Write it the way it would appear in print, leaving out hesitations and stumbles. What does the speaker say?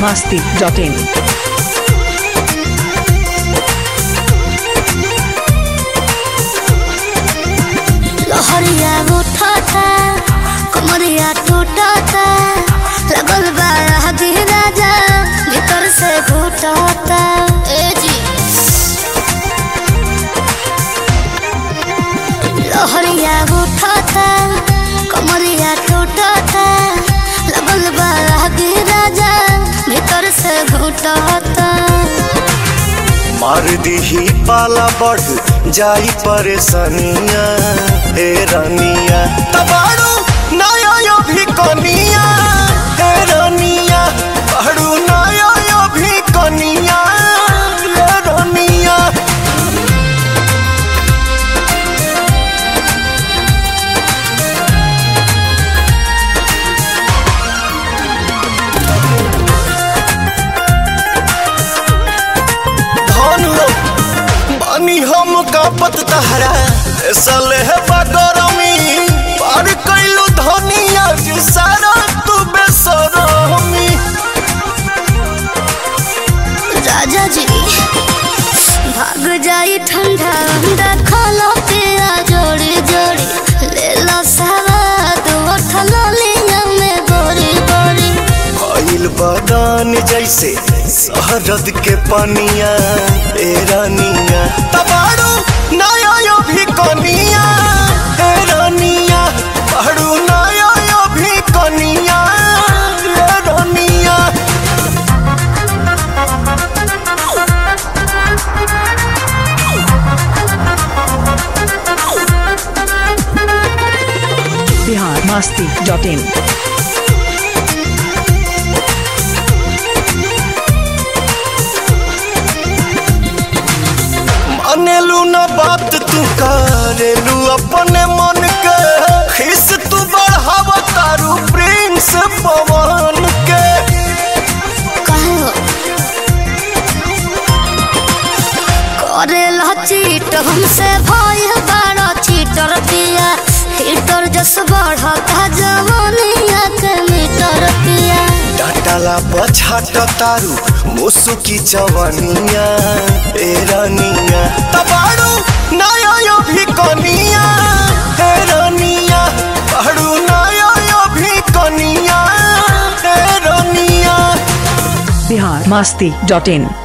biharmasti.in लहरिया उठाता कमरिया टूटाता लगल बा आधी राजा भीतर से घुटाता ए जी लहरिया उठाता कमरिया टूटाता लगल बा आधी राजा भीतर से घुटाता मार दीही पाला बढ़ जाई परेशानिया हे रानिया तबाड़ू नया यो भी कनिया हे रानिया तबाड़ू नया यो भी कनिया हे रानिया हम कापत तहरा सले बगरमी पार कैलू धनिया जी सारा तू बेसरमी राजा जी भाग जाई ठंडा ठंडा खाला पिया जोड़ी जोड़ी ले लो सवाद उठल लिया में बोरी बोरी आइल बगान जैसे शहरद के पनिया ए रानिया तबाड़ू नया यो भी कनिया ए रानिया तबाड़ू नया यो भी कनिया ए रानिया biharmasti.in अनेलू न बात तू करेलू अपने मन के खिस तू बढ़ाव तारू प्रिंस पवन के कहो करे चीट हमसे भय बड़ा चीटर पिया हीटर जस बढ़ता जवानिया के मीटर पिया डाटाला पछाट तारू मुसुकी जवानिया ए रानिया तबाड़ू नया यो भी कनिया ए रानिया तबाड़ू नया यो भी कनिया ए रानिया biharmasti.in